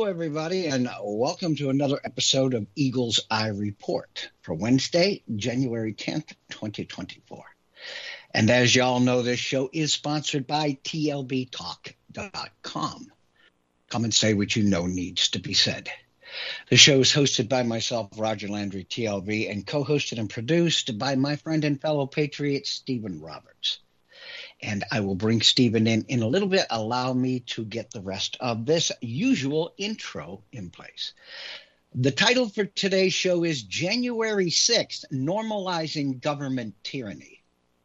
everybody, and welcome to another episode of Eagle's Eye Report for Wednesday, January 10th, 2024. And as y'all know, this show is sponsored by TLBTalk.com. Come and say what you know needs to be said. The show is hosted by myself, Roger Landry, TLB, and co-hosted and produced by my friend and fellow patriot, Stephen Roberts. And I will bring Stephen in a little bit. Allow me to get the rest of this usual intro in place. The title for today's show is January 6th, Normalizing Government Tyranny.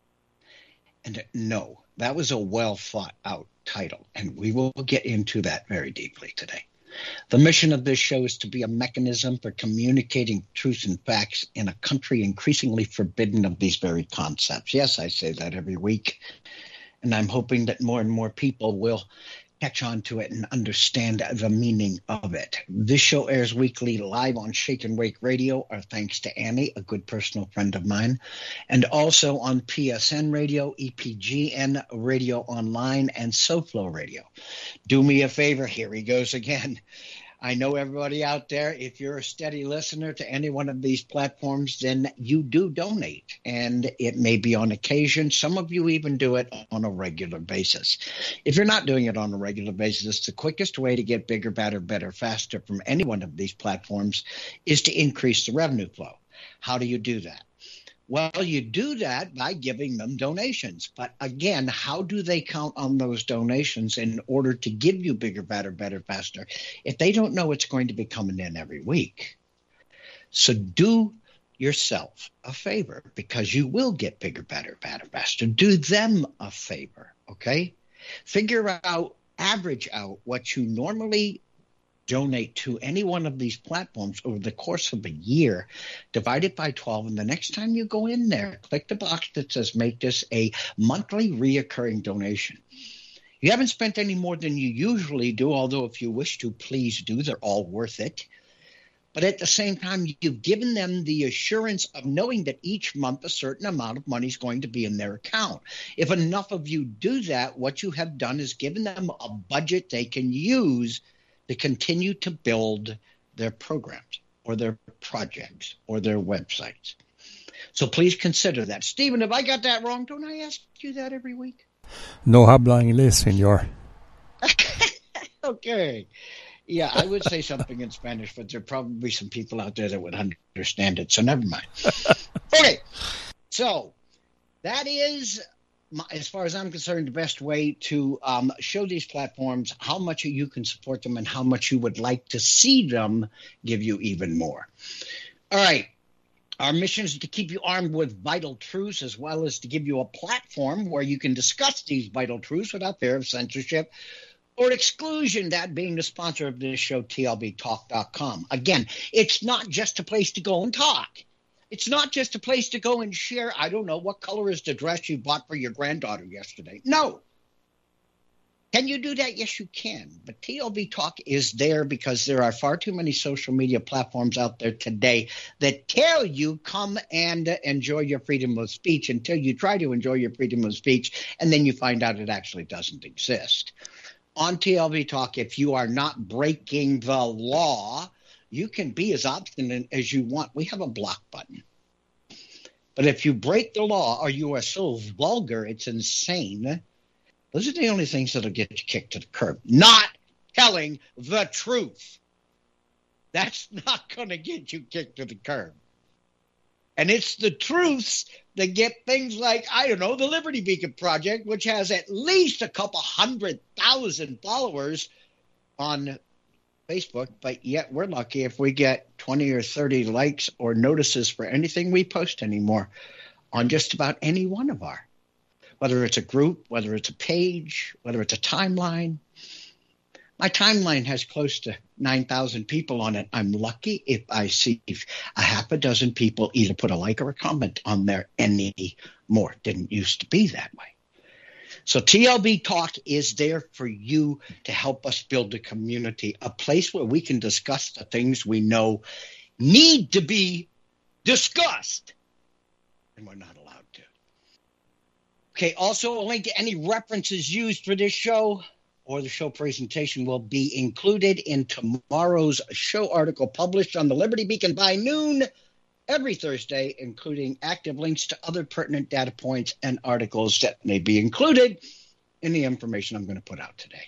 And no, that was a well thought out title, and we will get into that very deeply today. The mission of this show is to be a mechanism for communicating truth and facts in a country increasingly forbidden of these very concepts. Yes, I say that every week, and I'm hoping that more and more people will catch on to it and understand the meaning of it. This show airs weekly live on Shake and Wake Radio, our thanks to Annie, a good personal friend of mine, and also on PSN Radio, EPGN Radio Online, and SoFlo Radio. Do me a favor, here he goes again. I know everybody out there, if you're a steady listener to any one of these platforms, then you do donate. And it may be on occasion. Some of you even do it on a regular basis. If you're not doing it on a regular basis, the quickest way to get bigger, better, faster from any one of these platforms is to increase the revenue flow. How do you do that? Well, you do that by giving them donations. But again, how do they count on those donations in order to give you bigger, better, faster if they don't know it's going to be coming in every week? So do yourself a favor, because you will get bigger, better, faster. Do them a favor, okay? Figure out, average out what you normally donate to any one of these platforms over the course of a year, divide it by 12, and the next time you go in there, click the box that says make this a monthly reoccurring donation. You haven't spent any more than you usually do, although if you wish to, please do. They're all worth it. But at the same time, you've given them the assurance of knowing that each month a certain amount of money is going to be in their account. If enough of you do that, what you have done is given them a budget they can use to continue to build their programs or their projects or their websites. So please consider that. Stephen, have I got that wrong? Don't I ask you that every week? No habla inglés, senor. Okay. Yeah, I would say something in Spanish, but there are probably some people out there that would understand it, so never mind. Okay, so that is, as far as I'm concerned, the best way to show these platforms how much you can support them and how much you would like to see them give you even more. All right. Our mission is to keep you armed with vital truths, as well as to give you a platform where you can discuss these vital truths without fear of censorship or exclusion, that being the sponsor of this show, TLBTalk.com. Again, it's not just a place to go and talk. It's not just a place to go and share, I don't know, what color is the dress you bought for your granddaughter yesterday. No. Can you do that? Yes, you can. But TLB Talk is there because there are far too many social media platforms out there today that tell you come and enjoy your freedom of speech until you try to enjoy your freedom of speech, and then you find out it actually doesn't exist. On TLB Talk, if you are not breaking the law, you can be as obstinate as you want. We have a block button. But if you break the law or you are so vulgar, it's insane. Those are the only things that'll get you kicked to the curb. Not telling the truth. That's not going to get you kicked to the curb. And it's the truths that get things like, I don't know, the Liberty Beacon Project, which has at least a couple 100,000 followers on Facebook, but yet we're lucky if we get 20 or 30 likes or notices for anything we post anymore on just about any one of our, whether it's a group, whether it's a page, whether it's a timeline. My timeline has close to 9,000 people on it. I'm lucky if I see a half a dozen people either put a like or a comment on there anymore. Didn't used to be that way. So TLB Talk is there for you to help us build a community, a place where we can discuss the things we know need to be discussed, and we're not allowed to. Okay, also a link to any references used for this show or the show presentation will be included in tomorrow's show article published on the Liberty Beacon by noon every Thursday, including active links to other pertinent data points and articles that may be included in the information I'm going to put out today.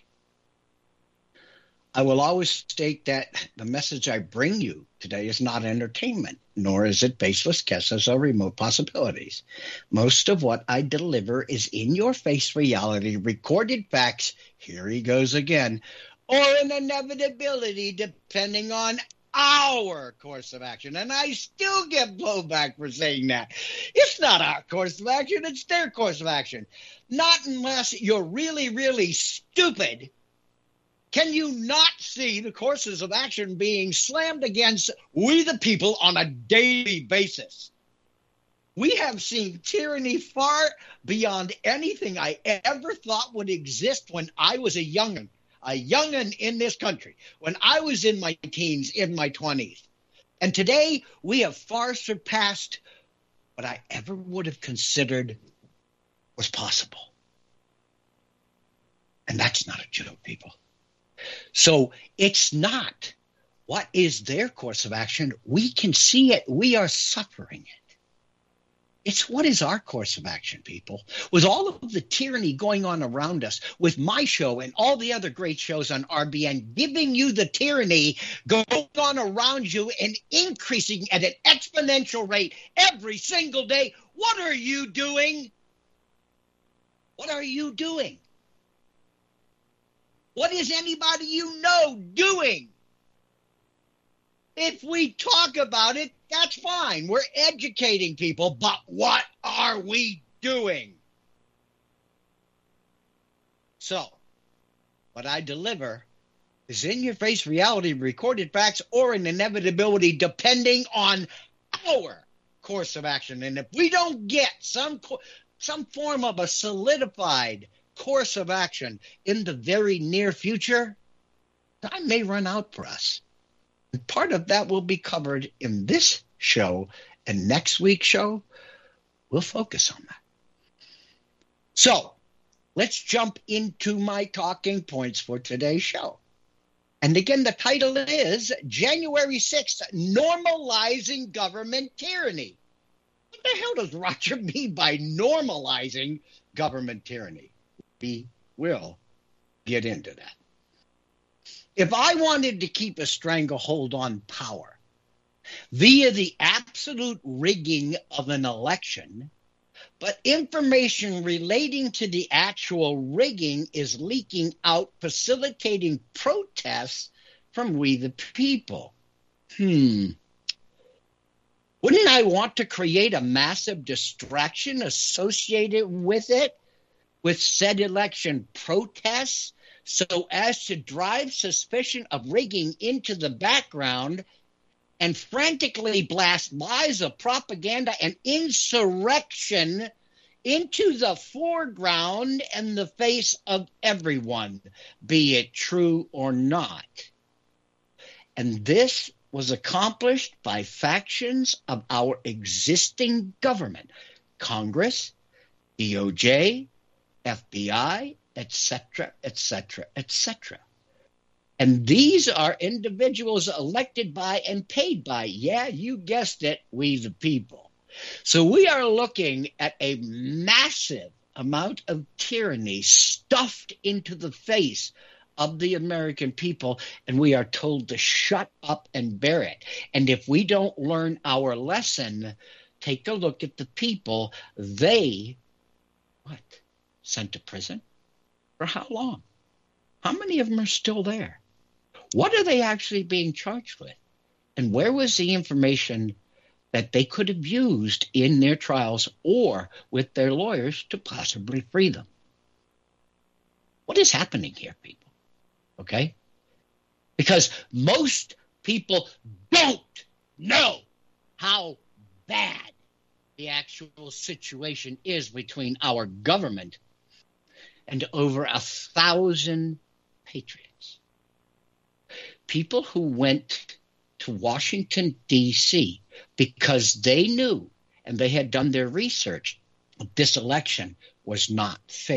I will always state that the message I bring you today is not entertainment, nor is it baseless guesses or remote possibilities. Most of what I deliver is in-your-face reality, recorded facts, here he goes again, or an inevitability depending on our course of action. And I still get blowback for saying that. It's not our course of action, it's their course of action. Not unless you're really, really stupid. Can you not see the courses of action being slammed against we the people on a daily basis? We have seen tyranny far beyond anything I ever thought would exist when I was a young'un in this country, when I was in my teens, in my 20s. And today we have far surpassed what I ever would have considered was possible. And that's not a joke, people. So it's not what is their course of action. We can see it. We are suffering it. It's what is our course of action, people. With all of the tyranny going on around us, with my show and all the other great shows on RBN, giving you the tyranny going on around you and increasing at an exponential rate every single day, what are you doing? What are you doing? What is anybody you know doing? If we talk about it, that's fine. We're educating people, but what are we doing? So, what I deliver is in-your-face reality, recorded facts, or an inevitability depending on our course of action. And if we don't get some form of a solidified course of action in the very near future, time may run out for us. And part of that will be covered in this show, and next week's show, we'll focus on that. So, let's jump into my talking points for today's show. And again, the title is January 6th, Normalizing Government Tyranny. What the hell does Roger mean by normalizing government tyranny? We will get into that. If I wanted to keep a stranglehold on power via the absolute rigging of an election, but information relating to the actual rigging is leaking out, facilitating protests from we the people. Wouldn't I want to create a massive distraction associated with it? With said election protests, so as to drive suspicion of rigging into the background and frantically blast lies of propaganda and insurrection into the foreground and the face of everyone, be it true or not. And this was accomplished by factions of our existing government, Congress, DOJ, FBI, etc., etc., etc. And these are individuals elected by and paid by, yeah, you guessed it, we the people. So we are looking at a massive amount of tyranny stuffed into the face of the American people, and we are told to shut up and bear it. And if we don't learn our lesson, take a look at the people. They, sent to prison? For how long? How many of them are still there? What are they actually being charged with? And where was the information that they could have used in their trials or with their lawyers to possibly free them? What is happening here, people? Okay? Because most people don't know how bad the actual situation is between our government and over 1,000 patriots. People who went to Washington, D.C. because they knew and they had done their research, this election was not fair.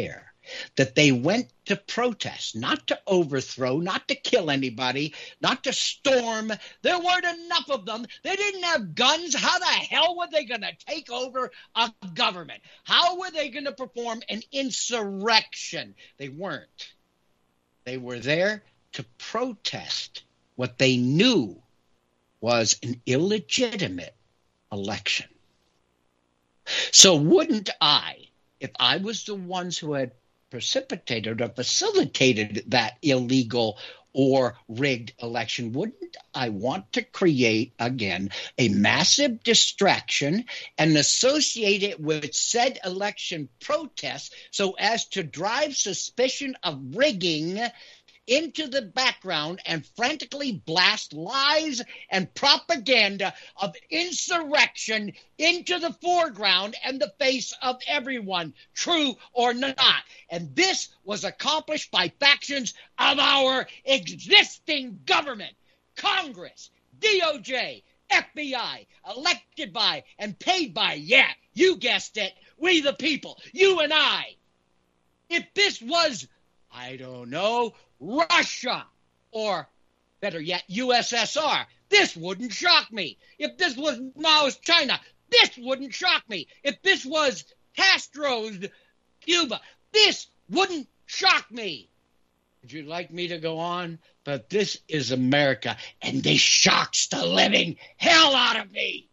that they went to protest, not to overthrow, not to kill anybody, not to storm. There weren't enough of them. They didn't have guns. How the hell were they going to take over a government? How were they going to perform an insurrection? They weren't. They were there to protest what they knew was an illegitimate election. So wouldn't I, if I was the ones who had precipitated or facilitated that illegal or rigged election, wouldn't I want to create, again, a massive distraction and associate it with said election protests so as to drive suspicion of rigging into the background and frantically blast lies and propaganda of insurrection into the foreground and the face of everyone, true or not. And this was accomplished by factions of our existing government, Congress, DOJ, FBI, elected by and paid by, yeah, you guessed it, we the people, you and I. If this was, I don't know, Russia, or better yet, USSR, this wouldn't shock me. If this was Mao's China, this wouldn't shock me. If this was Castro's Cuba, this wouldn't shock me. Would you like me to go on? But this is America, and this shocks the living hell out of me.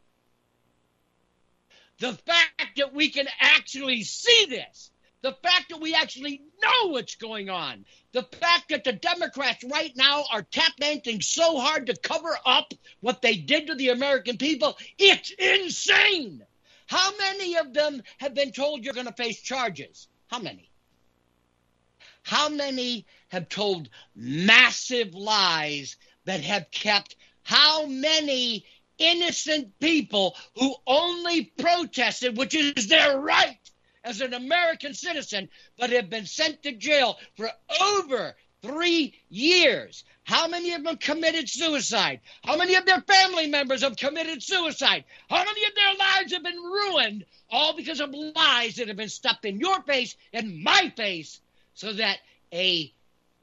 The fact that we can actually see this, the fact that we actually know what's going on, the fact that the Democrats right now are tap dancing so hard to cover up what they did to the American people, it's insane. How many of them have been told you're going to face charges? How many? How many have told massive lies that have kept how many innocent people who only protested, which is their right as an American citizen, but have been sent to jail for over 3 years? How many of them committed suicide? How many of their family members have committed suicide? How many of their lives have been ruined, all because of lies that have been stuffed in your face and my face, so that a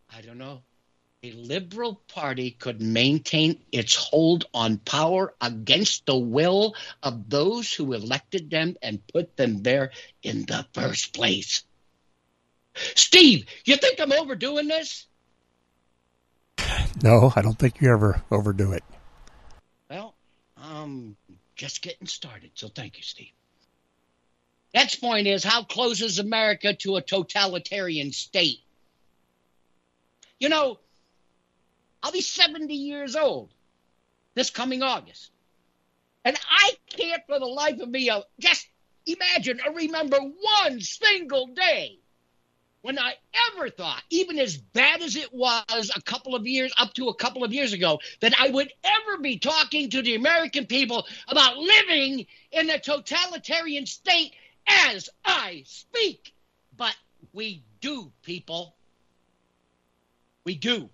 liberal party could maintain its hold on power against the will of those who elected them and put them there in the first place? Steve, you think I'm overdoing this? No, I don't think you ever overdo it. Well, I'm just getting started, so thank you, Steve. Next point is, how close is America to a totalitarian state? You know, I'll be 70 years old this coming August. And I can't for the life of me just imagine or remember one single day when I ever thought, even as bad as it was up to a couple of years ago, that I would ever be talking to the American people about living in a totalitarian state as I speak. But we do, people. We do.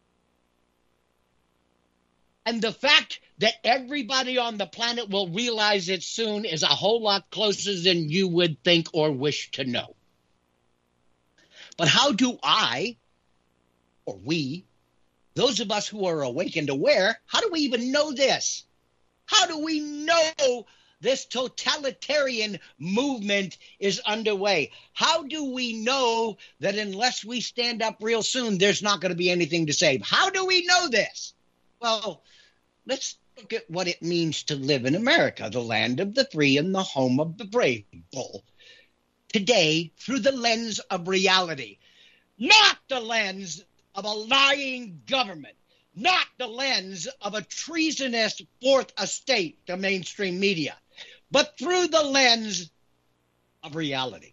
And the fact that everybody on the planet will realize it soon is a whole lot closer than you would think or wish to know. But how do I, or we, those of us who are awake and aware, how do we even know this? How do we know this totalitarian movement is underway? How do we know that unless we stand up real soon, there's not going to be anything to save? How do we know this? Well, let's look at what it means to live in America, the land of the free and the home of the brave. Today, through the lens of reality, not the lens of a lying government, not the lens of a treasonous fourth estate, the mainstream media, but through the lens of reality.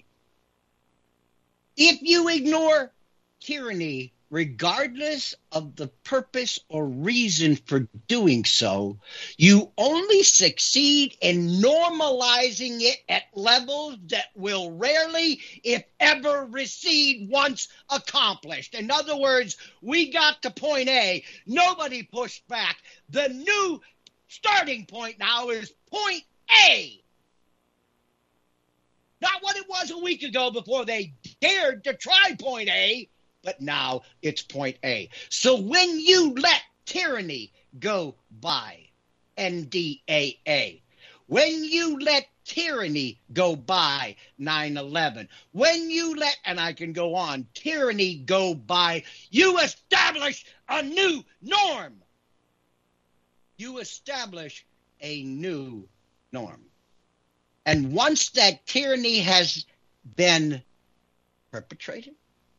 If you ignore tyranny, regardless of the purpose or reason for doing so, you only succeed in normalizing it at levels that will rarely, if ever, recede once accomplished. In other words, we got to point A. Nobody pushed back. The new starting point now is point A. not what it was a week ago before they dared to try point A, but now it's point A. So when you let tyranny go by, NDAA, when you let tyranny go by, 9/11, when you let, and I can go on, tyranny go by, you establish a new norm. You establish a new norm. And once that tyranny has been perpetrated,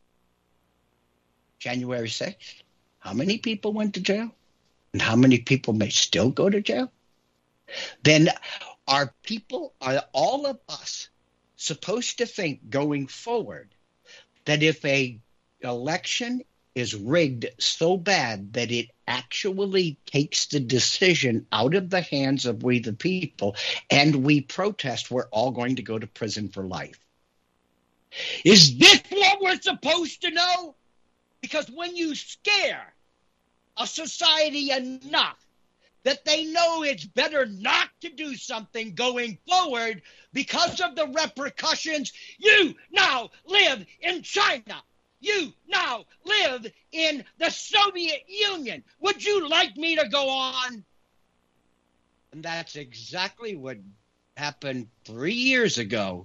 January 6th, how many people went to jail? And how many people may still go to jail? Then are all of us supposed to think going forward that if a election is rigged so bad that it actually takes the decision out of the hands of we the people and we protest, we're all going to go to prison for life? Is this what we're supposed to know? Because when you scare a society enough that they know it's better not to do something going forward because of the repercussions, you now live in China. You now live in the Soviet Union. Would you like me to go on? And that's exactly what happened 3 years ago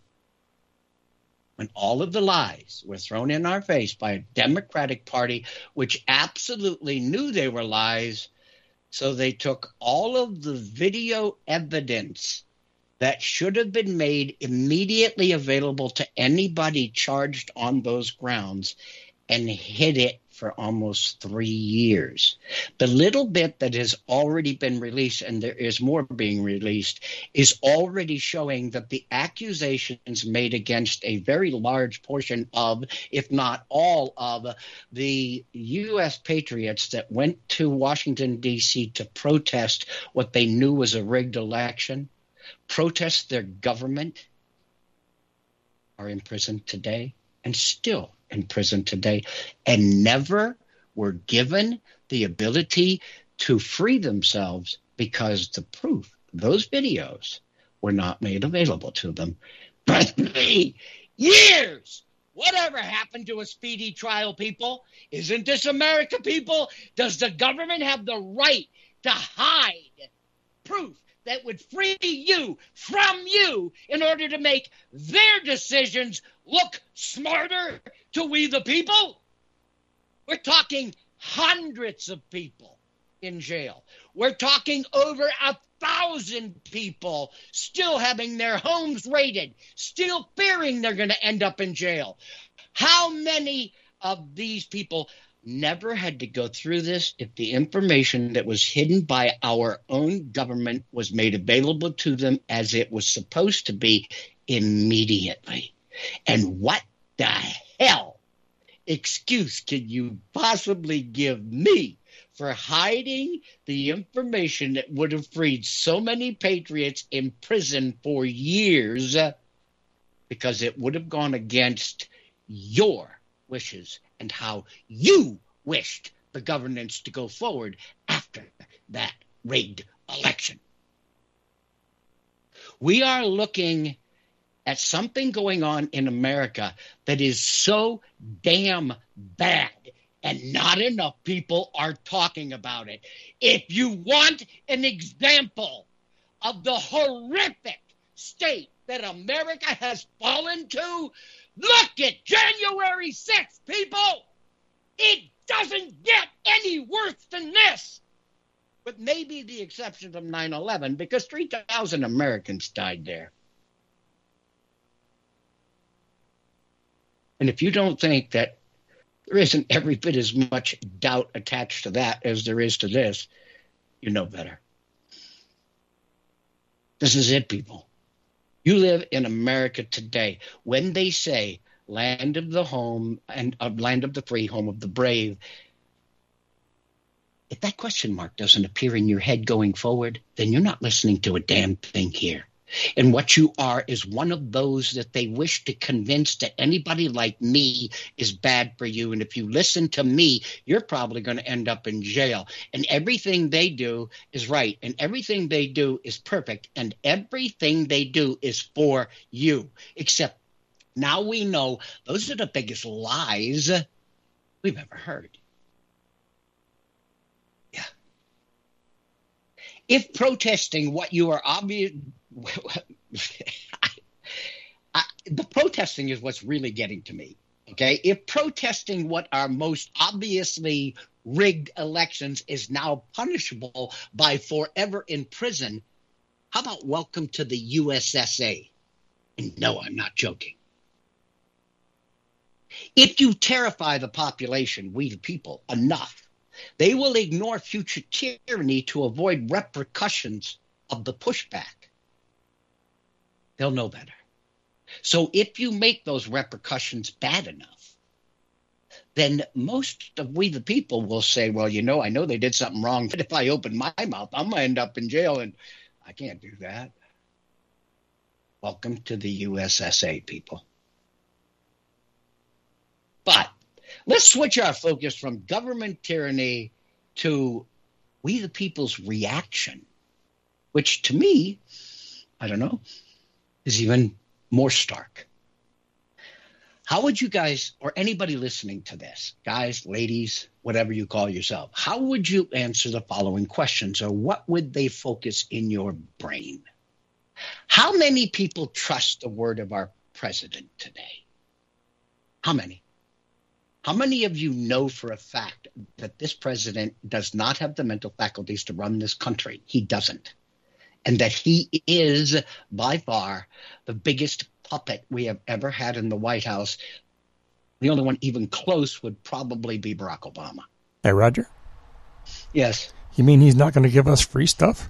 when all of the lies were thrown in our face by a Democratic Party which absolutely knew they were lies. So they took all of the video evidence that should have been made immediately available to anybody charged on those grounds and hid it for almost 3 years. The little bit that has already been released, and there is more being released, is already showing that the accusations made against a very large portion of, if not all of, the U.S. patriots that went to Washington, D.C. to protest what they knew was a rigged election, protest their government, are in prison today and still in prison today, and never were given the ability to free themselves because the proof, those videos, were not made available to them for 3 years. Whatever happened to a speedy trial, people? Isn't this America, people? Does the government have the right to hide proof that would free you from you in order to make their decisions look smarter to we the people? We're talking hundreds of people in jail. We're talking over 1,000 people still having their homes raided, still fearing they're going to end up in jail. How many of these people never had to go through this if the information that was hidden by our own government was made available to them as it was supposed to be immediately? And what the hell excuse can you possibly give me for hiding the information that would have freed so many patriots in prison for years, because it would have gone against your wishes and how you wished the governance to go forward after that rigged election? We are looking at something going on in America that is so damn bad, and not enough people are talking about it. If you want an example of the horrific state that America has fallen to, look at January 6th, people. It doesn't get any worse than this. With maybe the exception of 9/11, because 3,000 Americans died there. And if you don't think that there isn't every bit as much doubt attached to that as there is to this, you know better. This is it, people. You live in America today. When they say land of the home and land of the free, home of the brave, if that question mark doesn't appear in your head going forward, then you're not listening to a damn thing here. And what you are is one of those that they wish to convince that anybody like me is bad for you. And if you listen to me, you're probably going to end up in jail. And everything they do is right. And everything they do is perfect. And everything they do is for you. Except now we know those are the biggest lies we've ever heard. Yeah. If protesting what you are obvious, the protesting is what's really getting to me. Okay. If protesting what are most obviously rigged elections is now punishable by forever in prison, how about welcome to the USSA? And no, I'm not joking. If you terrify the population, we the people, enough, they will ignore future tyranny to avoid repercussions of the pushback. They'll know better. So if you make those repercussions bad enough, then most of we the people will say, well, I know they did something wrong, but if I open my mouth, I'm going to end up in jail, and I can't do that. Welcome to the USSA, people. But let's switch our focus from government tyranny to we the people's reaction, which to me, I don't know, is even more stark. How would you guys, or anybody listening to this, guys, ladies, whatever you call yourself, how would you answer the following questions, or what would they focus in your brain? How many people trust the word of our president today? How many? How many of you know for a fact that this president does not have the mental faculties to run this country? He doesn't. And that he is by far the biggest puppet we have ever had in the White House. The only one even close would probably be Barack Obama. Hey, Roger? Yes. You mean he's not going to give us free stuff?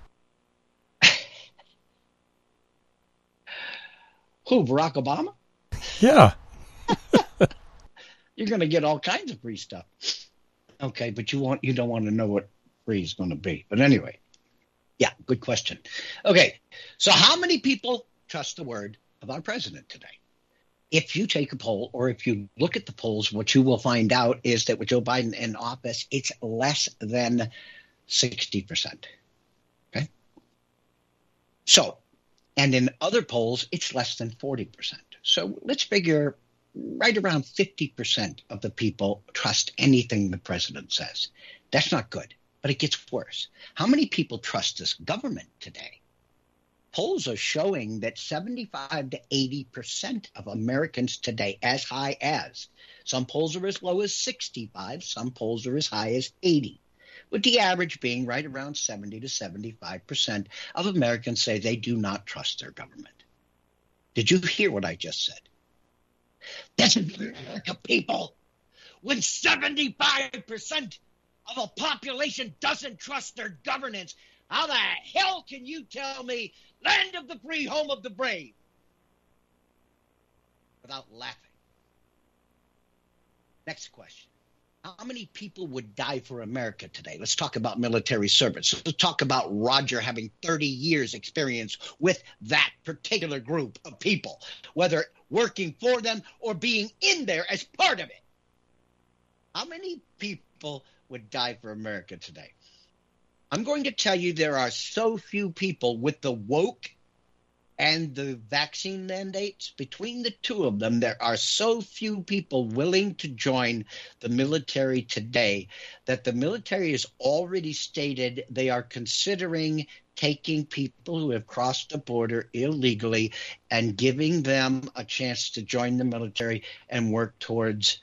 Who, Barack Obama? Yeah. You're going to get all kinds of free stuff. Okay, but you don't want to know what free is going to be. But anyway, yeah, good question. Okay, so how many people trust the word of our president today? If you take a poll, or if you look at the polls, what you will find out is that with Joe Biden in office, it's less than 60%. Okay? So, and in other polls, it's less than 40%. So let's figure right around 50% of the people trust anything the president says. That's not good, but it gets worse. How many people trust this government today? Polls are showing that 75 to 80% of Americans today, as high as, some polls are as low as 65, some polls are as high as 80, with the average being right around 70 to 75% of Americans say they do not trust their government. Did you hear what I just said? That's America, people. When 75% of a population doesn't trust their governance, how the hell can you tell me land of the free, home of the brave? Without laughing. Next question. How many people would die for America today? Let's talk about military service. Let's talk about Roger having 30 years experience with that particular group of people, whether working for them or being in there as part of it. How many people would die for America today? I'm going to tell you there are so few people with the woke and the vaccine mandates. Between the two of them, there are so few people willing to join the military today that the military has already stated they are considering taking people who have crossed the border illegally and giving them a chance to join the military and work towards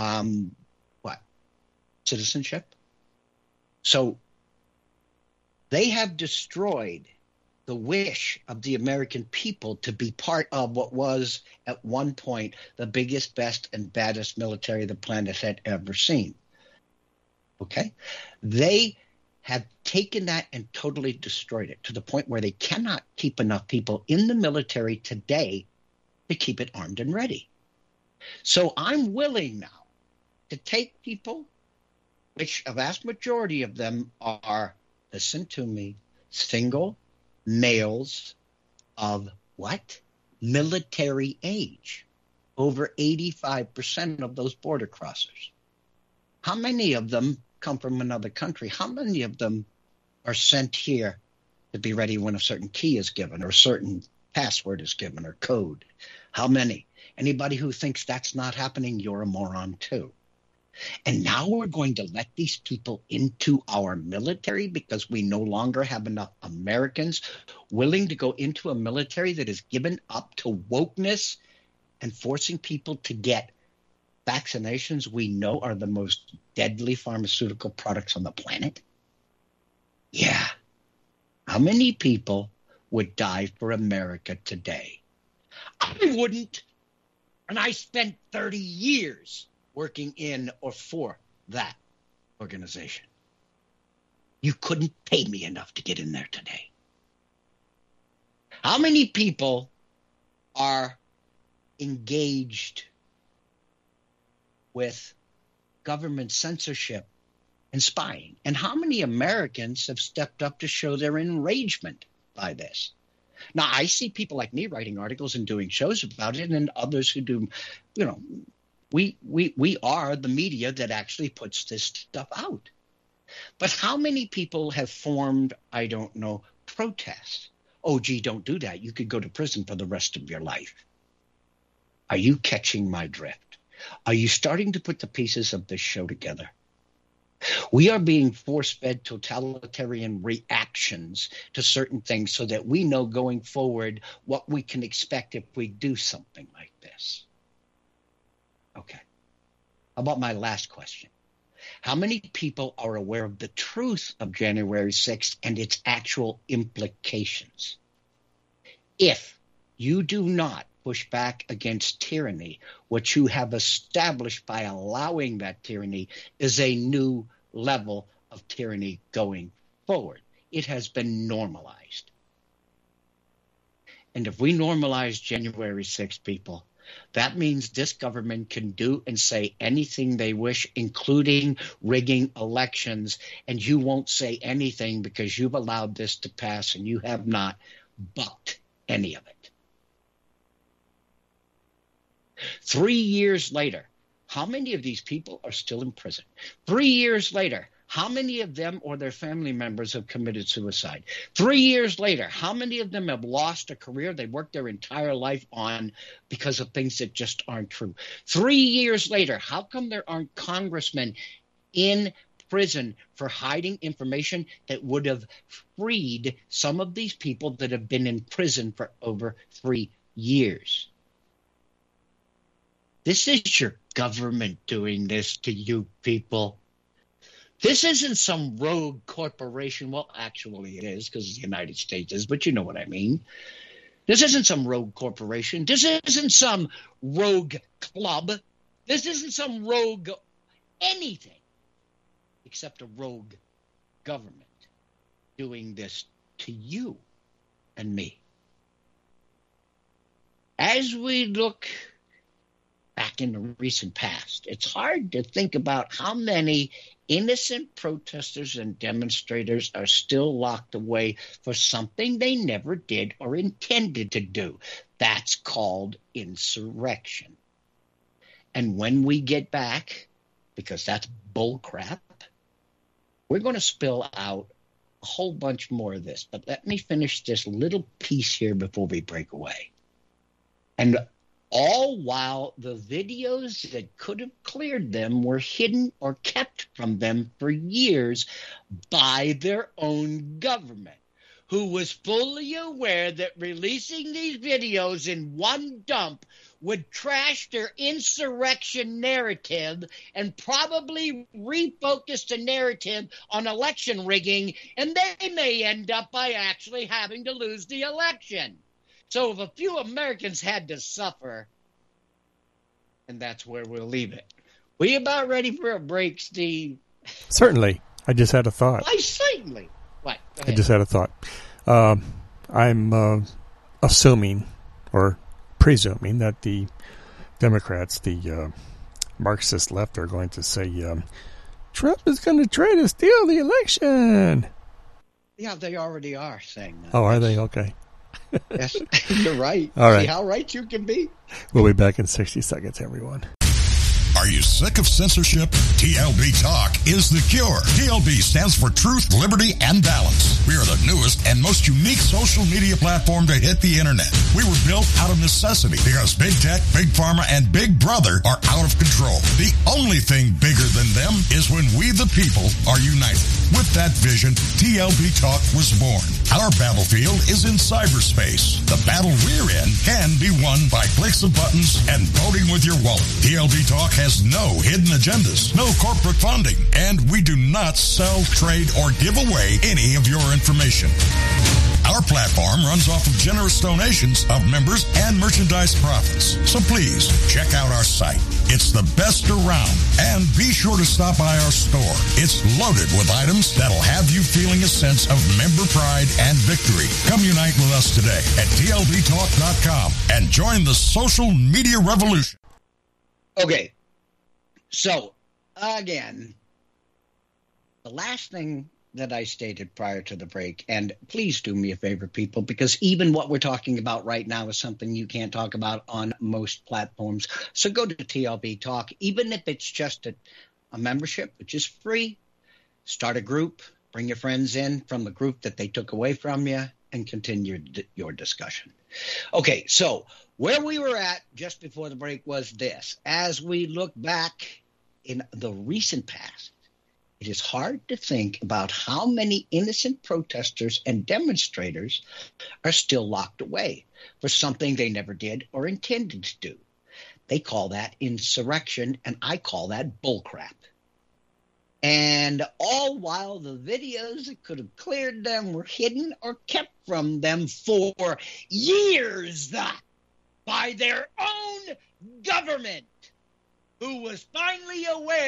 citizenship. So they have destroyed the wish of the American people to be part of what was at one point the biggest, best, and baddest military the planet had ever seen. Okay? They have taken that and totally destroyed it to the point where they cannot keep enough people in the military today to keep it armed and ready. So I'm willing now to take people, which a vast majority of them are, listen to me, single males of what? Military age. Over 85% of those border crossers. How many of them come from another country? How many of them are sent here to be ready when a certain key is given or a certain password is given or code? How many? Anybody who thinks that's not happening, you're a moron too. And now we're going to let these people into our military because we no longer have enough Americans willing to go into a military that is given up to wokeness and forcing people to get vaccinations we know are the most deadly pharmaceutical products on the planet. Yeah. How many people would die for America today? I wouldn't. And I spent 30 years working in or for that organization. You couldn't pay me enough to get in there today. How many people are engaged with government censorship and spying? And how many Americans have stepped up to show their enragement by this? Now, I see people like me writing articles and doing shows about it, and others who do, we are the media that actually puts this stuff out. But how many people have formed, I don't know, protests? Oh, gee, don't do that. You could go to prison for the rest of your life. Are you catching my drift? Are you starting to put the pieces of this show together? We are being force-fed totalitarian reactions to certain things so that we know going forward what we can expect if we do something like this. Okay. How about my last question? How many people are aware of the truth of January 6th and its actual implications? If you do not push back against tyranny, what you have established by allowing that tyranny is a new level of tyranny going forward. It has been normalized. And if we normalize January 6th, people, that means this government can do and say anything they wish, including rigging elections, and you won't say anything because you've allowed this to pass and you have not bucked any of it. 3 years later, how many of these people are still in prison? 3 years later, how many of them or their family members have committed suicide? 3 years later, how many of them have lost a career they worked their entire life on because of things that just aren't true? 3 years later, how come there aren't congressmen in prison for hiding information that would have freed some of these people that have been in prison for over 3 years? This is your government doing this to you people. This isn't some rogue corporation. Well, actually it is because the United States is, but you know what I mean. This isn't some rogue corporation. This isn't some rogue club. This isn't some rogue anything except a rogue government doing this to you and me. As we look back in the recent past, it's hard to think about how many innocent protesters and demonstrators are still locked away for something they never did or intended to do. That's called insurrection. And when we get back, because that's bullcrap, we're going to spill out a whole bunch more of this. But let me finish this little piece here before we break away. And all while the videos that could have cleared them were hidden or kept from them for years by their own government, who was fully aware that releasing these videos in one dump would trash their insurrection narrative and probably refocus the narrative on election rigging, and they may end up by actually having to lose the election. So if a few Americans had to suffer, and that's where we'll leave it. We about ready for a break, Steve? Certainly. I just had a thought. Why, certainly. What? I just had a thought. I'm assuming or presuming that the Democrats, the Marxist left, are going to say Trump is going to try to steal the election. Yeah, they already are saying that. Oh, are they? Okay. Yes, you're right. All right. See how right you can be? We'll be back in 60 seconds, everyone. Are you sick of censorship? TLB Talk is the cure. TLB stands for Truth, Liberty, and Balance. We are the newest and most unique social media platform to hit the internet. We were built out of necessity because big tech, big pharma, and big brother are out of control. The only thing bigger than them is when we the people are united. With that vision, TLB Talk was born. Our battlefield is in cyberspace. The battle we're in can be won by clicks of buttons and voting with your wallet. TLB Talk has no hidden agendas, no corporate funding, and we do not sell, trade, or give away any of your information. Our platform runs off of generous donations of members and merchandise profits. So please, check out our site. It's the best around. And be sure to stop by our store. It's loaded with items that'll have you feeling a sense of member pride and victory. Come unite with us today at TLBTalk.com and join the social media revolution. Okay. So, again, the last thing that I stated prior to the break, and please do me a favor, people, because even what we're talking about right now is something you can't talk about on most platforms. So go to TLB Talk, even if it's just a membership, which is free. Start a group, bring your friends in from the group that they took away from you, and continue your discussion. Okay, so where we were at just before the break was this. As we look back in the recent past, it is hard to think about how many innocent protesters and demonstrators are still locked away for something they never did or intended to do. They call that insurrection, and I call that bullcrap. And all while the videos that could have cleared them were hidden or kept from them for years by their own government, who was fully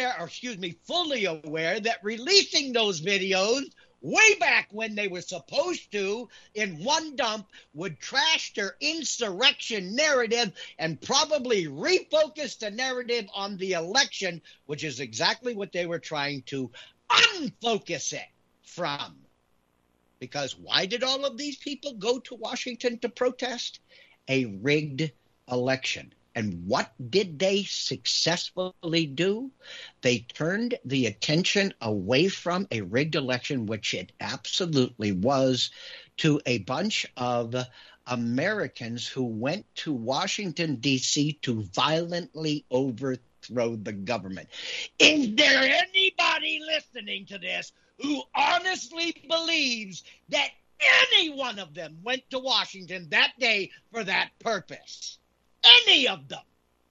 aware that releasing those videos way back when they were supposed to in one dump would trash their insurrection narrative and probably refocus the narrative on the election, which is exactly what they were trying to unfocus it from. Because why did all of these people go to Washington to protest? A rigged election. And what did they successfully do? They turned the attention away from a rigged election, which it absolutely was, to a bunch of Americans who went to Washington, D.C. to violently overthrow the government. Is there anybody listening to this who honestly believes that any one of them went to Washington that day for that purpose? Any of them?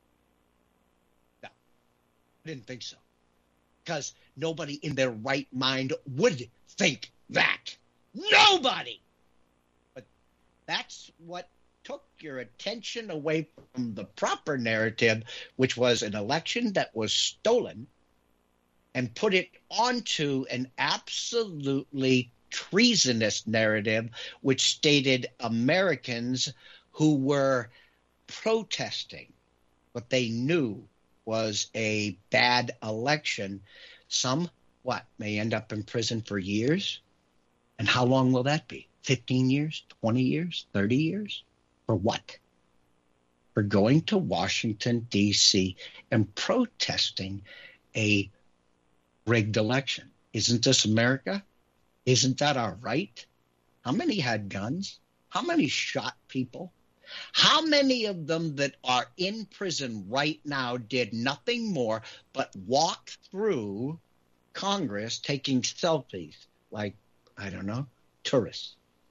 No, I didn't think so. Because nobody in their right mind would think that. Nobody! But that's what took your attention away from the proper narrative, which was an election that was stolen, and put it onto an absolutely treasonous narrative, which stated Americans who were protesting what they knew was a bad election. Some, may end up in prison for years? And how long will that be? 15 years? 20 years? 30 years? For what? For going to Washington, D.C. and protesting a rigged election. Isn't this America? Isn't that our right? How many had guns? How many shot people? How many of them that are in prison right now did nothing more but walk through Congress taking selfies like, I don't know, tourists?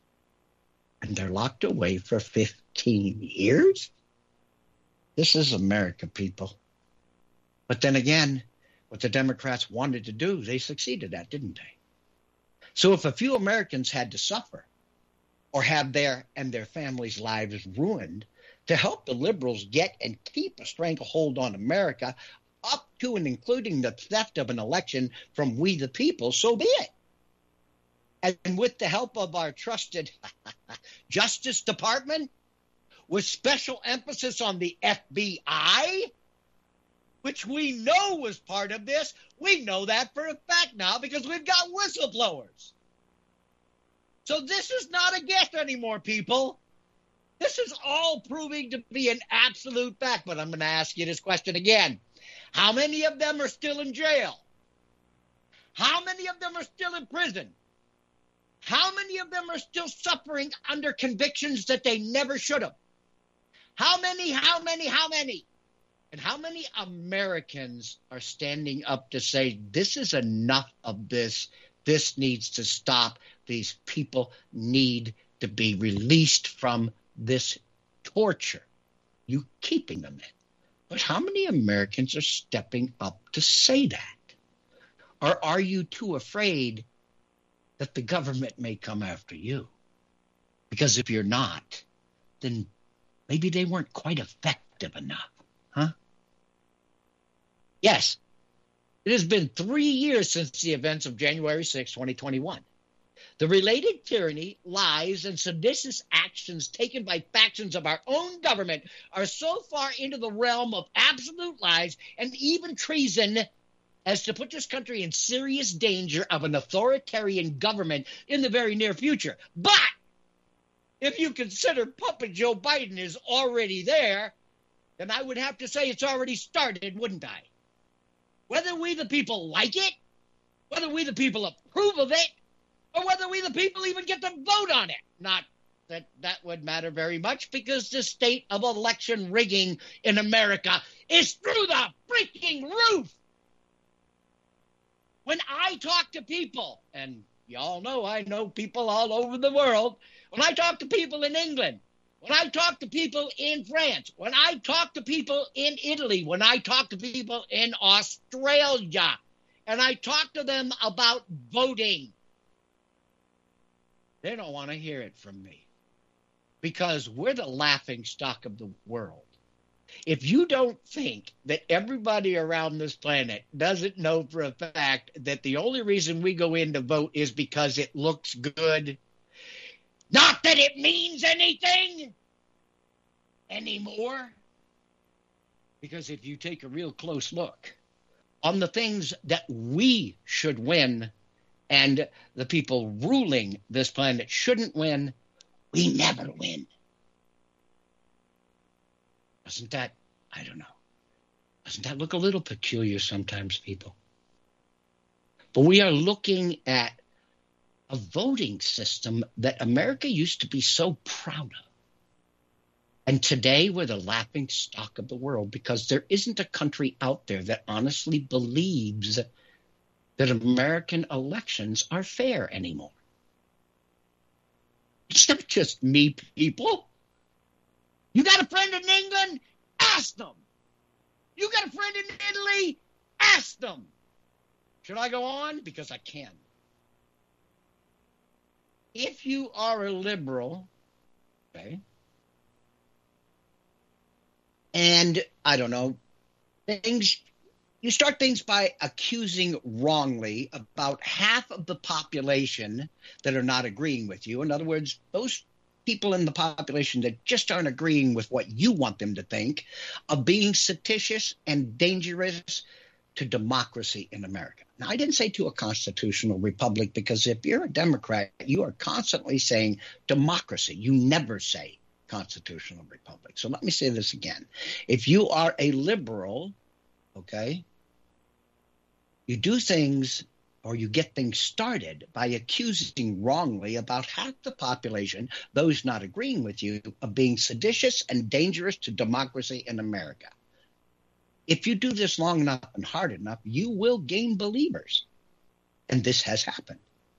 And they're locked away for 15 years? This is America, people. But then again, what the Democrats wanted to do, they succeeded at, didn't they? So if a few Americans had to suffer or have their and their families' lives ruined to help the liberals get and keep a stranglehold on America, up to and including the theft of an election from we the people, so be it. And with the help of our trusted Justice Department, with special emphasis on the FBI, which we know was part of this, we know that for a fact now because we've got whistleblowers. So this is not a guess anymore, people. This is all proving to be an absolute fact, but I'm going to ask you this question again. How many of them are still in jail? How many of them are still in prison? How many of them are still suffering under convictions that they never should have? How many? And how many Americans are standing up to say, this is enough of this. This needs to stop. These people need to be released from this torture. You keeping them in. But how many Americans are stepping up to say that? Or are you too afraid that the government may come after you? Because if you're not, then maybe they weren't quite effective enough, huh? Yes, it has been 3 years since the events of January 6, 2021. The related tyranny, lies, and seditious actions taken by factions of our own government are so far into the realm of absolute lies and even treason as to put this country in serious danger of an authoritarian government in the very near future. But if you consider puppet Joe Biden is already there, then I would have to say it's already started, wouldn't I? Whether we the people like it, whether we the people approve of it, or whether we the people even get to vote on it. Not that that would matter very much, because the state of election rigging in America is through the freaking roof. When I talk to people, and y'all know I know people all over the world, when I talk to people in England, when I talk to people in France, when I talk to people in Italy, when I talk to people in Australia, and I talk to them about voting, they don't want to hear it from me, because we're the laughing stock of the world. If you don't think that everybody around this planet doesn't know for a fact that the only reason we go in to vote is because it looks good, not that it means anything anymore, because if you take a real close look on the things that we should win and the people ruling this planet shouldn't win, we never win. Doesn't that, I don't know, doesn't that look a little peculiar sometimes, people? But we are looking at a voting system that America used to be so proud of. And today we're the laughing stock of the world, because there isn't a country out there that honestly believes that American elections are fair anymore. It's not just me, people. You got a friend in England? Ask them. You got a friend in Italy? Ask them. Should I go on? Because I can. If you are a liberal, okay, and I don't know, you start things by accusing wrongly about half of the population that are not agreeing with you. In other words, those people in the population that just aren't agreeing with what you want them to think, of being seditious and dangerous to democracy in America. Now, I didn't say to a constitutional republic, because if you're a Democrat, you are constantly saying democracy. You never say constitutional republic. So let me say this again. If you are a liberal, okay, you do things, or you get things started by accusing wrongly about half the population, those not agreeing with you, of being seditious and dangerous to democracy in America. If you do this long enough and hard enough, you will gain believers. And this has happened.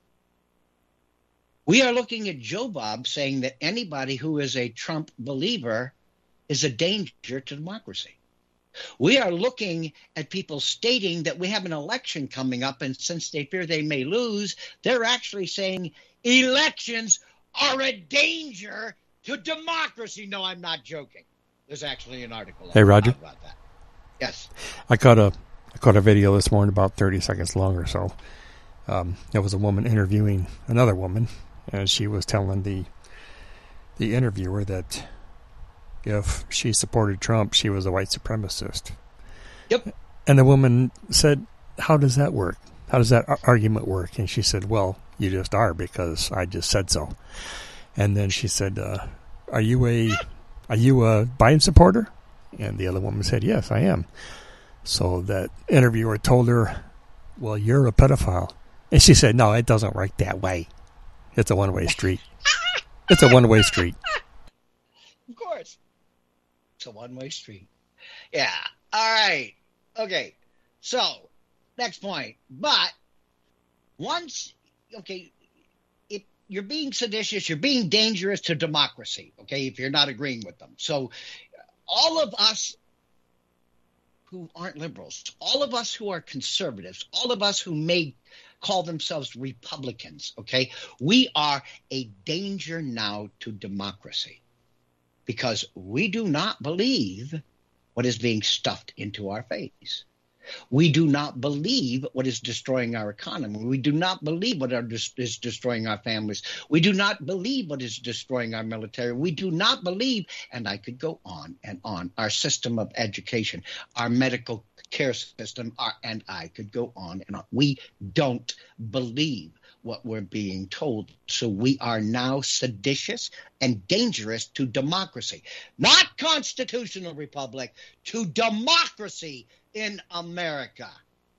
We are looking at Joe Bob saying that anybody who is a Trump believer is a danger to democracy. We are looking at people stating that we have an election coming up, and since they fear they may lose, they're actually saying elections are a danger to democracy. No, I'm not joking. There's actually an article Roger. About that. Yes. I caught a video this morning about 30 seconds long or so. There was a woman interviewing another woman, and she was telling the interviewer that if she supported Trump, she was a white supremacist. Yep. And the woman said, how does that work? How does that argument work? And she said, well, you just are, because I just said so. And then she said, are you a Biden supporter? And the other woman said, yes, I am. So that interviewer told her, well, you're a pedophile. And she said, no, it doesn't work that way. It's a one-way street. It's a one-way street. Of course. It's a one-way street. Yeah. All right. Okay. So, next point. But once, okay, if you're being seditious, you're being dangerous to democracy, okay, if you're not agreeing with them. So all of us who aren't liberals, all of us who are conservatives, all of us who may call themselves Republicans, okay, we are a danger now to democracy because we do not believe what is being stuffed into our face. We do not believe what is destroying our economy. We do not believe what is destroying our families. We do not believe what is destroying our military. We do not believe, and I could go on and on, our system of education, our medical care system, and I could go on and on. We don't believe what we're being told. So we are now seditious and dangerous to democracy. Not constitutional republic, to democracy in America.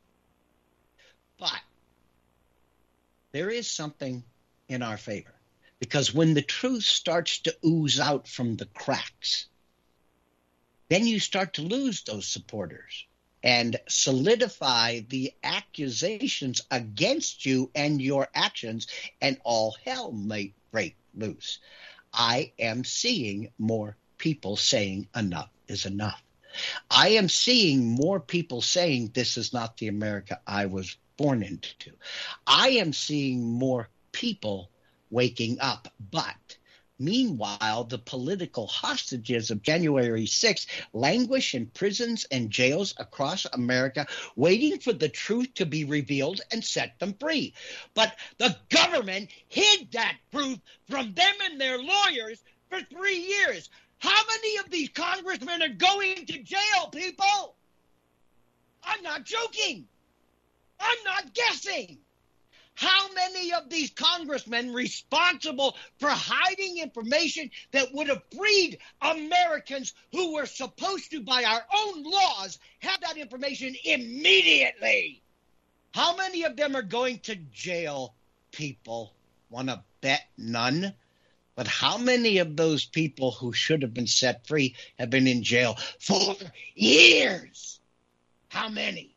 But there is something in our favor, because when the truth starts to ooze out from the cracks, then you start to lose those supporters and solidify the accusations against you and your actions, and all hell may break loose. I am seeing more people saying enough is enough. I am seeing more people saying this is not the America I was born into. I am seeing more people waking up. But meanwhile, the political hostages of January 6th languish in prisons and jails across America, waiting for the truth to be revealed and set them free. But the government hid that truth from them and their lawyers for 3 years. How many of these congressmen are going to jail, people? I'm not joking. I'm not guessing. How many of these congressmen responsible for hiding information that would have freed Americans who were supposed to, by our own laws, have that information immediately? How many of them are going to jail, people? Want to bet none? But how many of those people who should have been set free have been in jail for years? How many?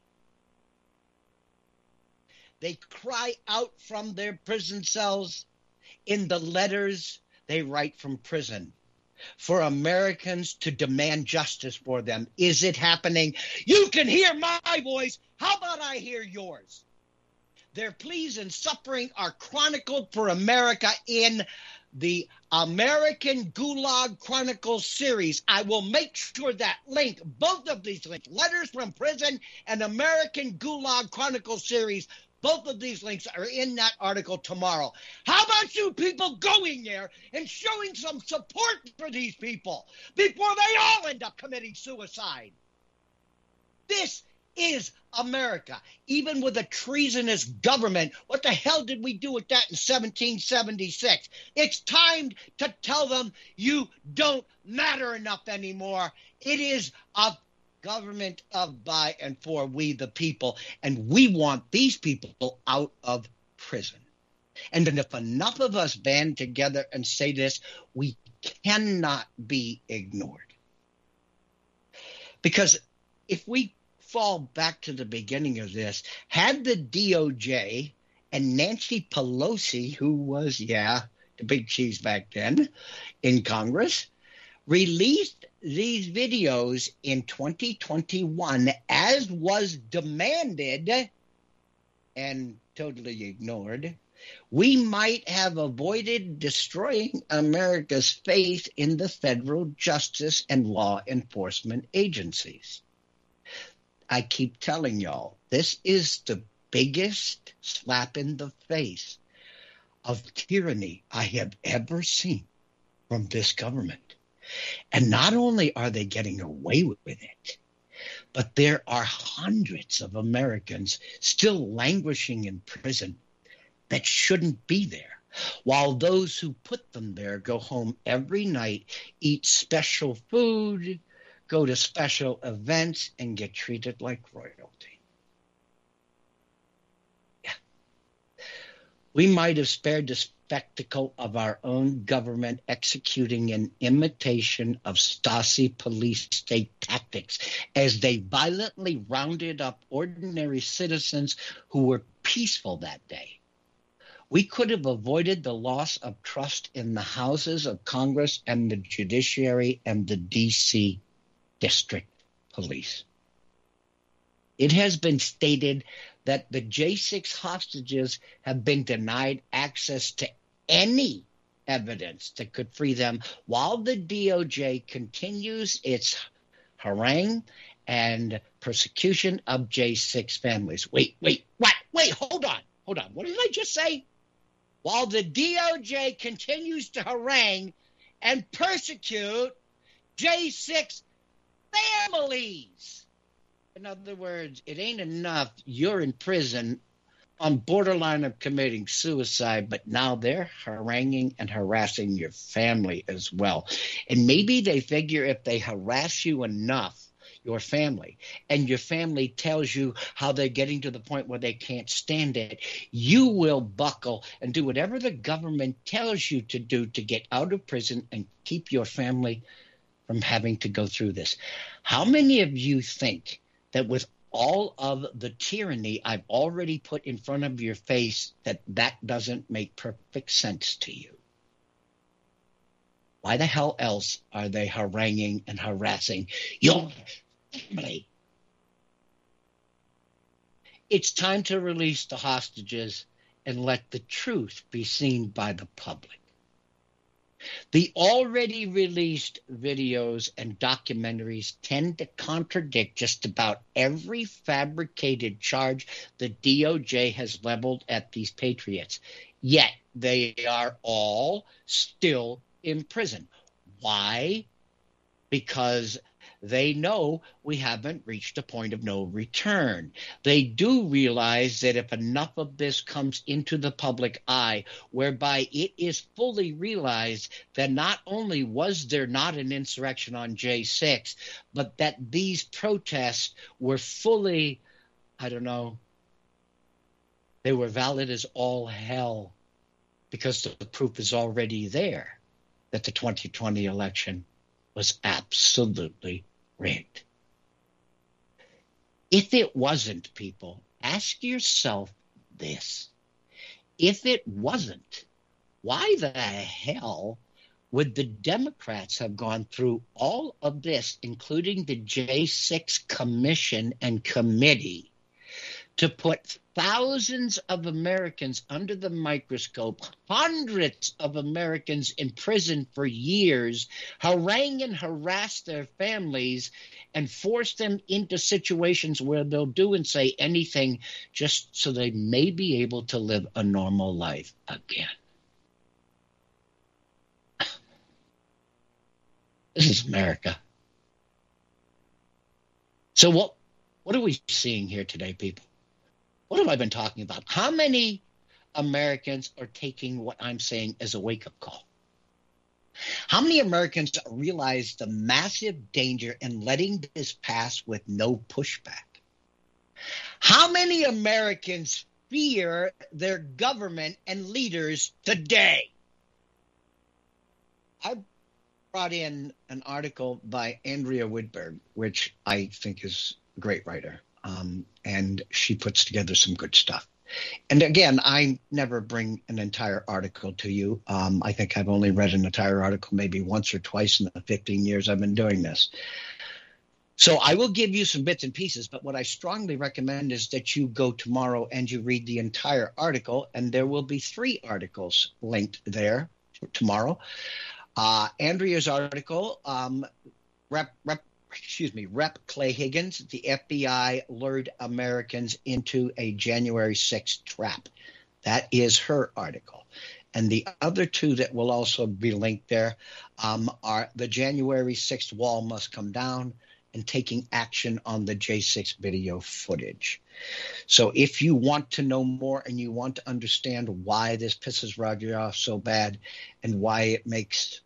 They cry out from their prison cells in the letters they write from prison for Americans to demand justice for them. Is it happening? You can hear my voice. How about I hear yours? Their pleas and suffering are chronicled for America in the American Gulag Chronicles series. I will make sure that link, both of these links, Letters from Prison and American Gulag Chronicles series, both of these links are in that article tomorrow. How about you people going there and showing some support for these people before they all end up committing suicide? This is America. Even with a treasonous government, what the hell did we do with that in 1776? It's time to tell them you don't matter enough anymore. It is a government of, by, and for we the people, and we want these people out of prison. And then if enough of us band together and say this, we cannot be ignored. Because if we fall back to the beginning of this, had the DOJ and Nancy Pelosi, who was, the big cheese back then in Congress, released these videos in 2021 as was demanded and totally ignored, we might have avoided destroying America's faith in the federal justice and law enforcement agencies. I keep telling y'all, this is the biggest slap in the face of tyranny I have ever seen from this government. And not only are they getting away with it, but there are hundreds of Americans still languishing in prison that shouldn't be there. while those who put them there go home every night, eat special food, go to special events, and get treated like royalty. Yeah. We might have spared the spectacle of our own government executing an imitation of Stasi police state tactics as they violently rounded up ordinary citizens who were peaceful that day. We could have avoided the loss of trust in the houses of Congress and the judiciary and the D.C. District Police. It has been stated that the J6 hostages have been denied access to any evidence that could free them while the DOJ continues its harangue and persecution of J6 families. Wait, what? Wait, hold on. What did I just say? While the DOJ continues to harangue and persecute J6 families. In other words, it ain't enough you're in prison on borderline of committing suicide, but now they're haranguing and harassing your family as well. And maybe they figure if they harass you enough, your family, and your family tells you how they're getting to the point where they can't stand it, you will buckle and do whatever the government tells you to do to get out of prison and keep your family from having to go through this. How many of you think that with all of the tyranny I've already put in front of your face that doesn't make perfect sense to you? Why the hell else are they haranguing and harassing your family? It's time to release the hostages and let the truth be seen by the public. The already released videos and documentaries tend to contradict just about every fabricated charge the DOJ has leveled at these patriots. Yet they are all still in prison. Why? Because they know we haven't reached a point of no return. They do realize that if enough of this comes into the public eye, whereby it is fully realized that not only was there not an insurrection on J6, but that these protests were fully, they were valid as all hell, because the proof is already there that the 2020 election was absolutely rigged. If it wasn't, people, ask yourself this. If it wasn't, why the hell would the Democrats have gone through all of this, including the J6 Commission and Committee, to put thousands of Americans under the microscope, hundreds of Americans in prison for years, harangue and harass their families, and force them into situations where they'll do and say anything just so they may be able to live a normal life again? This is America. So what are we seeing here today, people? What have I been talking about? How many Americans are taking what I'm saying as a wake-up call? How many Americans realize the massive danger in letting this pass with no pushback? How many Americans fear their government and leaders today? I brought in an article by Andrea Woodberg, which I think is a great writer. And she puts together some good stuff. And again, I never bring an entire article to you. I think I've only read an entire article maybe once or twice in the 15 years I've been doing this. So I will give you some bits and pieces, but what I strongly recommend is that you go tomorrow and you read the entire article, and there will be 3 articles linked there tomorrow. Andrea's article, Rep. Clay Higgins, the FBI lured Americans into a January 6th trap. That is her article. And the other 2 that will also be linked there are the January 6th wall must come down and taking action on the J6 video footage. So if you want to know more and you want to understand why this pisses Roger off so bad and why it makes,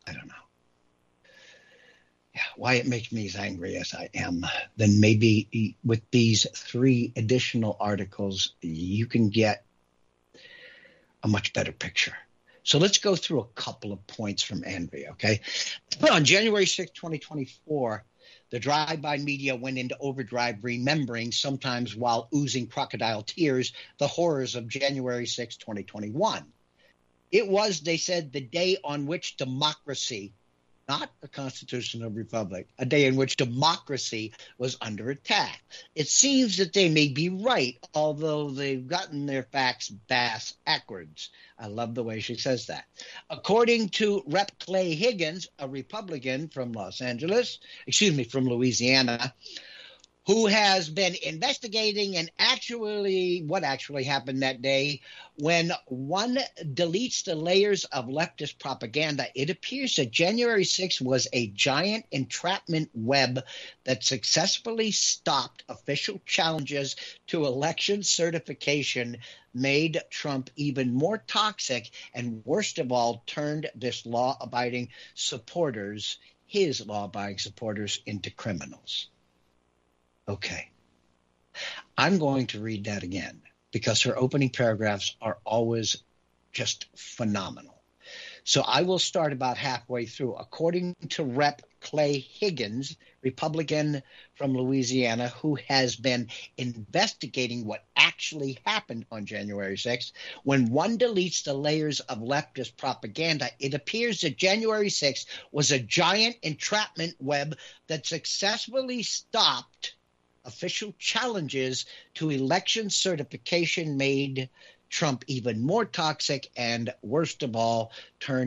why it makes me as angry as I am, then maybe with these 3 additional articles, you can get a much better picture. So let's go through a couple of points from Andrea, okay? On January 6, 2024, the drive-by media went into overdrive, remembering, sometimes while oozing crocodile tears, the horrors of January 6, 2021. It was, they said, the day on which democracy, not a constitutional republic, a day in which democracy was under attack. It seems that they may be right, although they've gotten their facts backwards. I love the way she says that. According to Rep. Clay Higgins, a Republican from Louisiana, who has been investigating and what actually happened that day. When one deletes the layers of leftist propaganda, it appears that January 6th was a giant entrapment web that successfully stopped official challenges to election certification, made Trump even more toxic, and worst of all, turned his law-abiding supporters, into criminals. Okay, I'm going to read that again because her opening paragraphs are always just phenomenal. So I will start about halfway through. According to Rep. Clay Higgins, Republican from Louisiana, who has been investigating what actually happened on January 6th, when one deletes the layers of leftist propaganda, it appears that January 6th was a giant entrapment web that successfully stopped official challenges to election certification, made Trump even more toxic, and worst of all, turned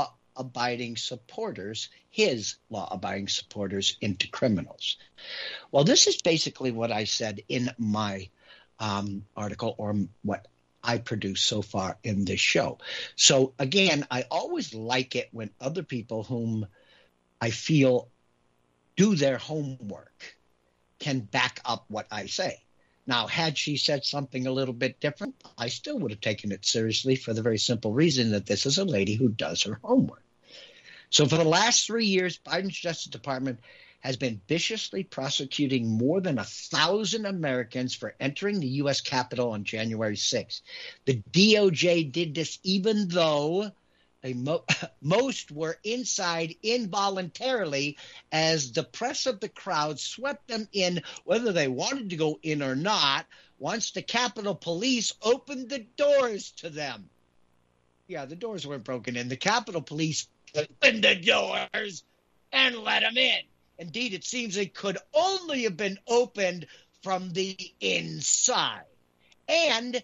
his law-abiding supporters into criminals. Well, this is basically what I said in my article, or what I produced so far in this show. So again, I always like it when other people whom I feel do their homework can back up what I say. Now, had she said something a little bit different, I still would have taken it seriously, for the very simple reason that this is a lady who does her homework. So for the last 3 years, Biden's Justice Department has been viciously prosecuting more than 1,000 Americans for entering the U.S. Capitol on January 6th. The DOJ did this even though most were inside involuntarily, as the press of the crowd swept them in whether they wanted to go in or not once the Capitol Police opened the doors to them. Yeah, the doors weren't broken in. The Capitol Police opened the doors and let them in. Indeed, it seems they could only have been opened from the inside. And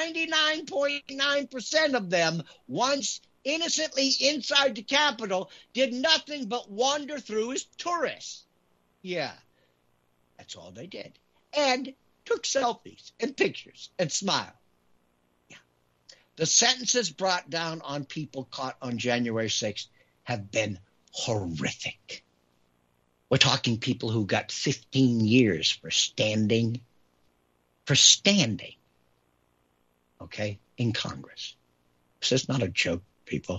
99.9% of them, once innocently inside the Capitol, did nothing but wander through as tourists. Yeah, that's all they did. And took selfies and pictures and smiled. Yeah. The sentences brought down on people caught on January 6th have been horrific. We're talking people who got 15 years for standing, okay, in Congress. This is not a joke, people.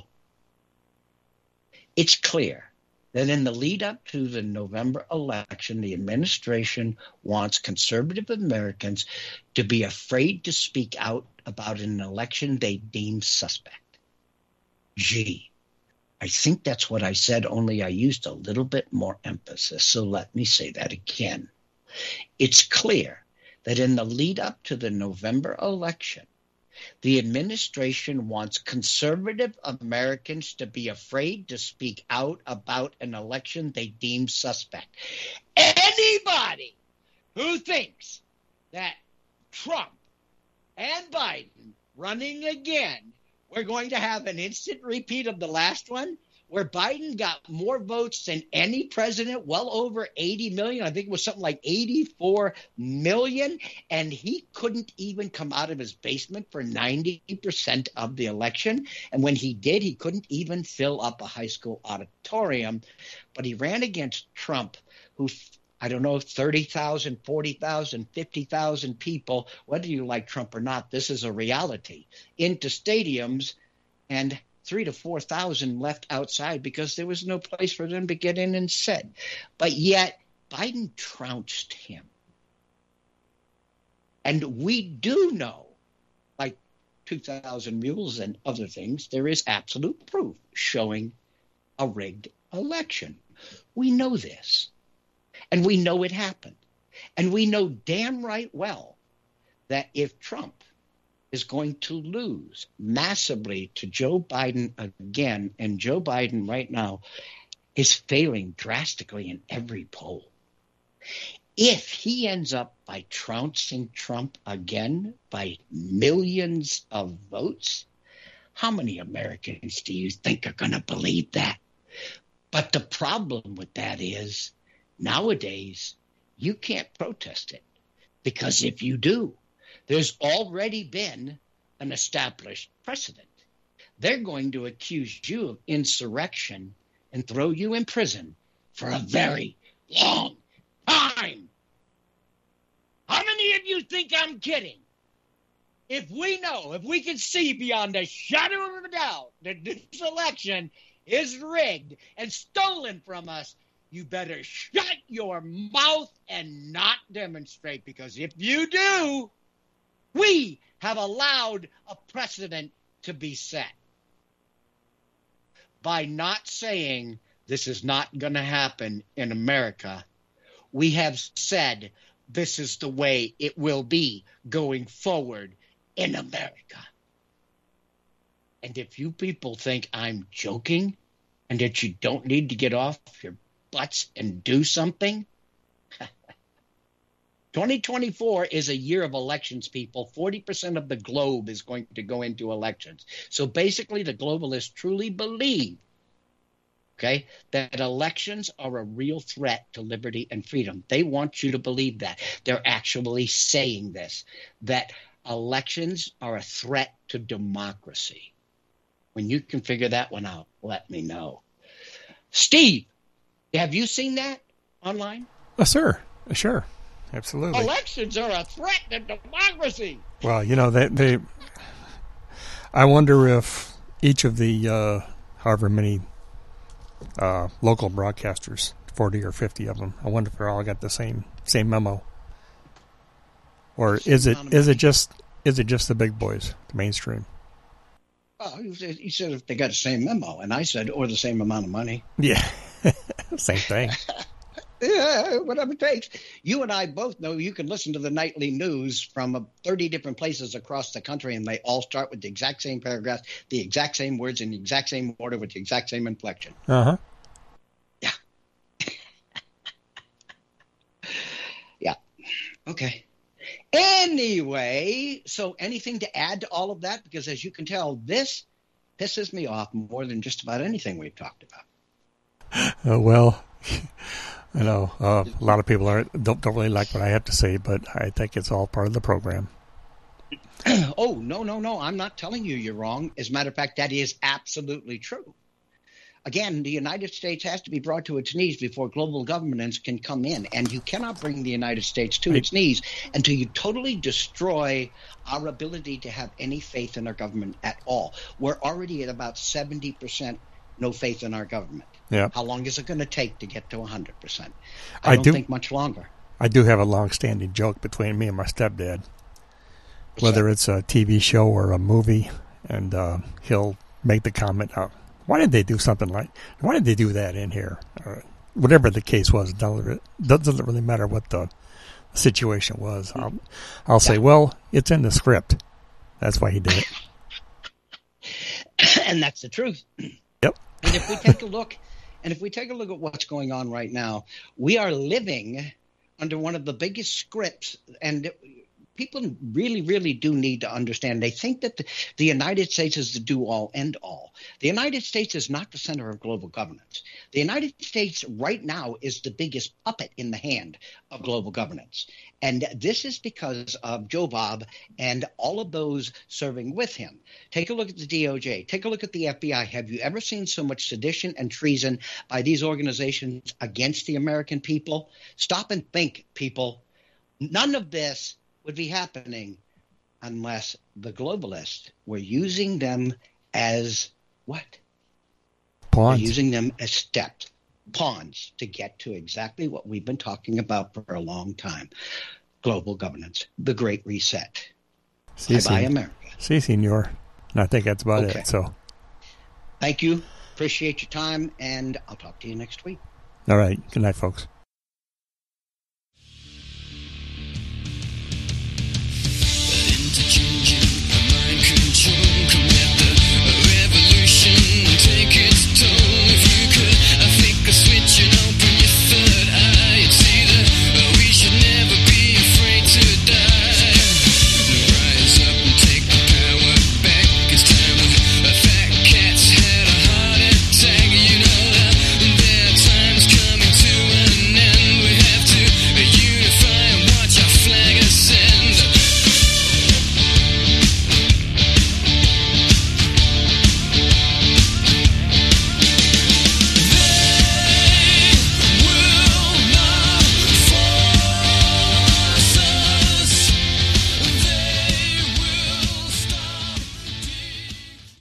It's clear that in the lead up to the November election, the administration wants conservative Americans to be afraid to speak out about an election they deem suspect. Gee, I think that's what I said, only I used a little bit more emphasis. So let me say that again. It's clear that in the lead up to the November election, the administration wants conservative Americans to be afraid to speak out about an election they deem suspect. Anybody who thinks that Trump and Biden running again, we're going to have an instant repeat of the last one, where Biden got more votes than any president, well over 80 million. I think it was something like 84 million. And he couldn't even come out of his basement for 90% of the election. And when he did, he couldn't even fill up a high school auditorium. But he ran against Trump, who I don't know, 30,000, 40,000, 50,000 people, whether you like Trump or not, this is a reality, into stadiums, and 3,000 to 4,000 left outside because there was no place for them to get in and sit. But yet Biden trounced him. And we do know, like 2,000 Mules and other things, there is absolute proof showing a rigged election. We know this. And we know it happened. And we know damn right well that if Trump is going to lose massively to Joe Biden again, and Joe Biden right now is failing drastically in every poll, if he ends up by trouncing Trump again by millions of votes, how many Americans do you think are going to believe that? But the problem with that is nowadays you can't protest it, because if you do, there's already been an established precedent. They're going to accuse you of insurrection and throw you in prison for a very long time. How many of you think I'm kidding? If we can see beyond a shadow of a doubt that this election is rigged and stolen from us, you better shut your mouth and not demonstrate, because if you do, we have allowed a precedent to be set by not saying this is not going to happen in America. We have said this is the way it will be going forward in America. And if you people think I'm joking and that you don't need to get off your butts and do something, 2024 is a year of elections, people. 40% of the globe is going to go into elections. So basically, the globalists truly believe, that elections are a real threat to liberty and freedom. They want you to believe that. They're actually saying this, that elections are a threat to democracy. When you can figure that one out, let me know. Steve, have you seen that online? Sir. Sure. Absolutely. Elections are a threat to democracy. Well, they I wonder if each of the however many local broadcasters, 40 or 50 of them, I wonder if they all got the same memo, or is it just the big boys, the mainstream? Oh, he said if they got the same memo, and I said or the same amount of money. Yeah, same thing. Yeah, whatever it takes. You and I both know you can listen to the nightly news from 30 different places across the country, and they all start with the exact same paragraphs, the exact same words, in the exact same order, with the exact same inflection. Uh-huh. Yeah. Yeah. Okay. Anyway, so anything to add to all of that? Because as you can tell, this pisses me off more than just about anything we've talked about. Well, I know a lot of people don't really like what I have to say, but I think it's all part of the program. Oh, no. I'm not telling you you're wrong. As a matter of fact, that is absolutely true. Again, the United States has to be brought to its knees before global governance can come in. And you cannot bring the United States to its knees until you totally destroy our ability to have any faith in our government at all. We're already at about 70% no faith in our government. Yeah. How long is it going to take to get to 100%? I don't think much longer. I do have a long-standing joke between me and my stepdad. Whether it's a TV show or a movie, and he'll make the comment, why did they do something why did they do that in here? Or whatever the case was, doesn't really matter what the situation was. I'll say, well, it's in the script. That's why he did it. And that's the truth. Yep. And if we take a look at what's going on right now, we are living under one of the biggest scripts, and people really, really do need to understand. They think that the United States is the do-all, end-all. The United States is not the center of global governance. The United States right now is the biggest puppet in the hand of global governance. And this is because of Joe Bob and all of those serving with him. Take a look at the DOJ. Take a look at the FBI. Have you ever seen so much sedition and treason by these organizations against the American people? Stop and think, people. None of this would be happening unless the globalists were using them as what? Pawns. They're using them as steps, pawns, to get to exactly what we've been talking about for a long time. Global governance, the Great Reset. Bye-bye, America. Si, senor. And I think that's about Okay. it. So, Thank you. Appreciate your time, and I'll talk to you next week. all right. Good night, folks. Interchanging